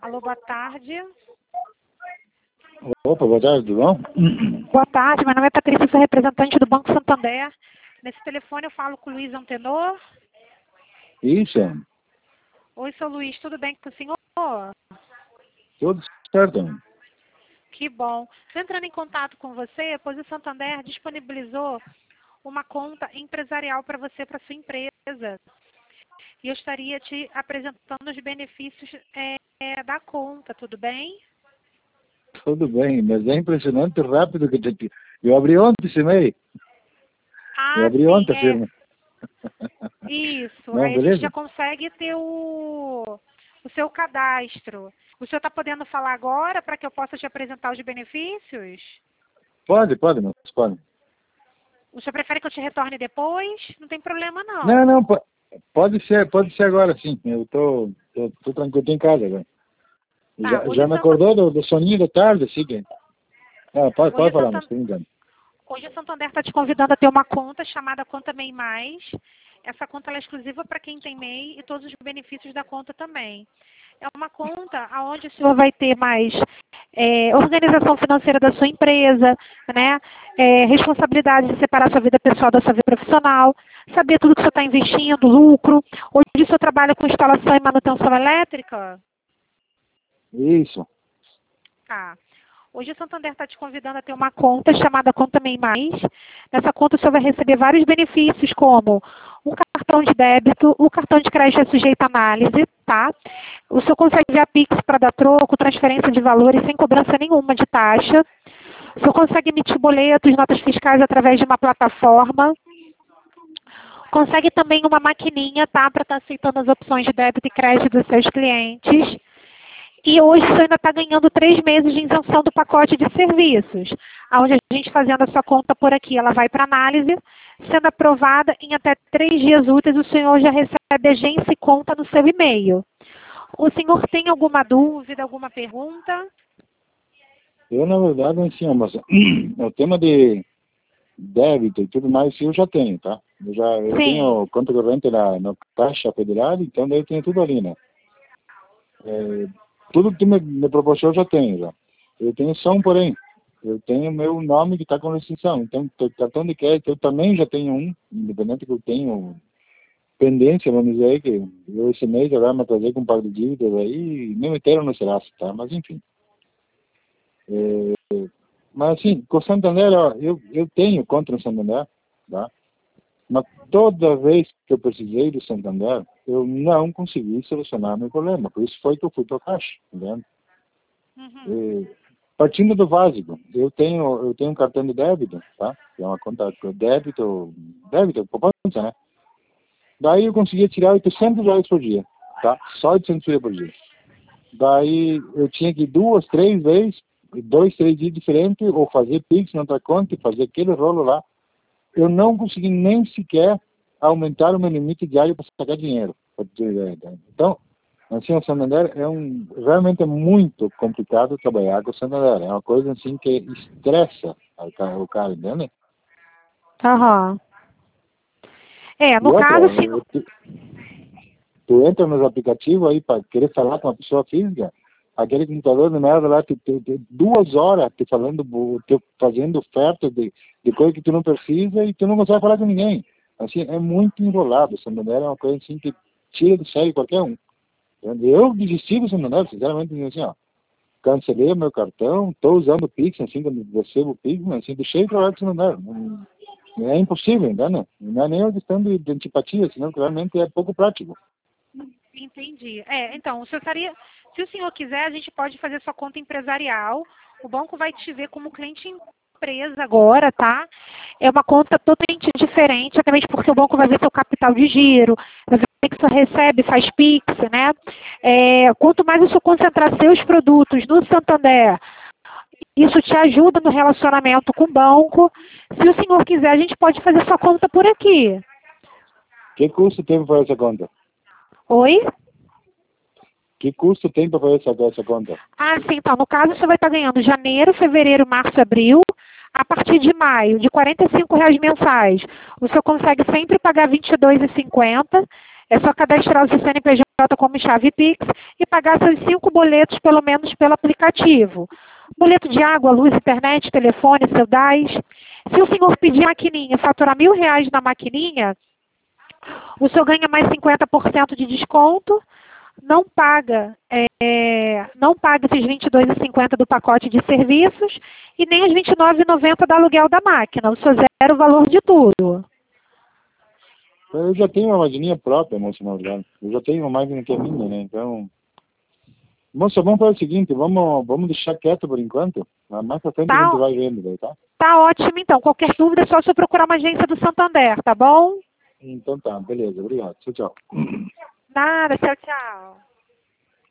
Alô, boa tarde. Opa, boa tarde, tudo bom? Boa tarde, meu nome é Patrícia, sou representante do Banco Santander. Nesse telefone eu falo com o Luiz Antenor. Isso, Oi, seu Luiz, tudo bem com o senhor? tudo certo. Que bom. Estou entrando em contato com você, pois o Santander disponibilizou uma conta empresarial para você, para sua empresa. E eu estaria te apresentando os benefícios da conta, tudo bem? Tudo bem, mas é impressionante o rápido que eu abri ontem esse e-mail. Eu abri ontem a firma. Isso, Não, aí a gente beleza? já consegue ter o seu cadastro. O senhor está podendo falar agora para que eu possa te apresentar os benefícios? Pode, mas pode. O senhor prefere que eu te retorne depois? Não tem problema, não. Não, pode ser agora sim. Eu tô tranquilo, tô em casa agora. Tá, Já me acordou do soninho da tarde, assim que... Pode falar, mas tô engano. Hoje o Santander está te convidando a ter uma conta chamada Conta MEI Mais. Essa conta ela é exclusiva para quem tem MEI e todos os benefícios da conta também. É uma conta onde o senhor vai ter mais organização financeira da sua empresa, né? Responsabilidade de separar sua vida pessoal da sua vida profissional, saber tudo que o senhor está investindo, lucro. Hoje o senhor trabalha com instalação e manutenção elétrica? Isso. Tá. Hoje o Santander está te convidando a ter uma conta chamada Conta MEI Mais. Nessa conta o senhor vai receber vários benefícios, como um cartão de débito, o cartão de crédito é sujeito à análise, tá? O senhor consegue enviar Pix para dar troco, transferência de valores sem cobrança nenhuma de taxa. O senhor consegue emitir boletos, notas fiscais através de uma plataforma. Consegue também uma maquininha, tá? Para estar aceitando as opções de débito e crédito dos seus clientes. E hoje você ainda está ganhando 3 meses de isenção do pacote de serviços, onde a gente fazendo a sua conta por aqui, ela vai para análise, sendo aprovada em até 3 dias úteis, o senhor já recebe a agência e conta no seu e-mail. O senhor tem alguma dúvida, alguma pergunta? Eu, na verdade, assim, mas o tema de débito e tudo mais, eu já tenho, tá? Eu tenho conta corrente na Caixa Federal, então daí eu tenho tudo ali, né? Tudo que me proporcionou eu já tenho, já. Eu tenho só um porém. Eu tenho meu nome que está com restrição. Então, cartão de crédito eu também já tenho um, independente que eu tenho pendência, vamos dizer aí, que eu esse mês agora me atrasei com um par de dívidas aí, nem inteiro no Serasa, tá? Mas enfim. Mas assim, com o Santander, ó, eu tenho contra o Santander, tá? Mas toda vez que eu precisei do Santander, eu não consegui solucionar meu problema. Por isso foi que eu fui para a Caixa, entendeu? Partindo do básico, eu tenho um cartão de débito, tá? Que é uma conta de débito, poupança, né? Daí eu conseguia tirar R$ 800 por dia, tá? Só R$ 800 por dia. Daí eu tinha que ir 2, 3 vezes, 2, 3 dias diferentes, ou fazer Pix na outra conta e fazer aquele rolo lá. Eu não consegui nem sequer aumentar o meu limite diário para sacar dinheiro. Então, assim, o Santander realmente é muito complicado trabalhar com o Santander. É uma coisa assim que estressa o cara, entende? Aham. No caso, assim... Tu entra nos aplicativos aí para querer falar com uma pessoa física, aquele computador de merda lá, te 2 horas te falando, fazendo oferta de coisa que tu não precisa e tu não consegue falar com ninguém. Assim, é muito enrolado. O Santander é uma coisa assim que tira do sério qualquer um. Eu desisti do Santander, sinceramente, assim, ó. Cancelei o meu cartão, estou usando o Pix, assim, quando recebo o Pix, mas assim, deixei de trabalhar com o Santander. É impossível, entendeu? Não é nem uma questão de antipatia, senão que realmente é pouco prático. Entendi. Então, se o senhor quiser, a gente pode fazer sua conta empresarial. O banco vai te ver como cliente empresa agora, tá? É uma conta totalmente diferente, exatamente porque o banco vai ver seu capital de giro, vai ver que você recebe, faz Pix, né? Quanto mais o senhor concentrar seus produtos no Santander, isso te ajuda no relacionamento com o banco. Se o senhor quiser, a gente pode fazer sua conta por aqui. Que custo tem para fazer essa conta? Oi? Que custo tem para fazer essa conta? Sim, então, no caso, você vai estar ganhando janeiro, fevereiro, março, abril, a partir de maio, de R$ 45 mensais. O senhor consegue sempre pagar R$ 22,50. É só cadastrar o seu CNPJ como chave Pix e pagar seus 5 boletos, pelo menos, pelo aplicativo. Boleto de água, luz, internet, telefone, seu DAS. Se o senhor pedir maquininha, faturar R$ 1.000 na maquininha, o senhor ganha mais 50% de desconto, não paga esses R$ 22,50 do pacote de serviços e nem os R$ 29,90 do aluguel da máquina. O senhor zera o valor de tudo. Eu já tenho uma maquininha própria, moça, na verdade. Eu já tenho uma máquina que é minha, né? Então... Moça, vamos fazer o seguinte, vamos deixar quieto por enquanto. Mais pra frente a gente vai vendo, daí, tá? Tá ótimo, então. Qualquer dúvida é só você procurar uma agência do Santander, tá bom? Então tá, beleza. Obrigado. Tchau, tchau. Nada, tchau, tchau.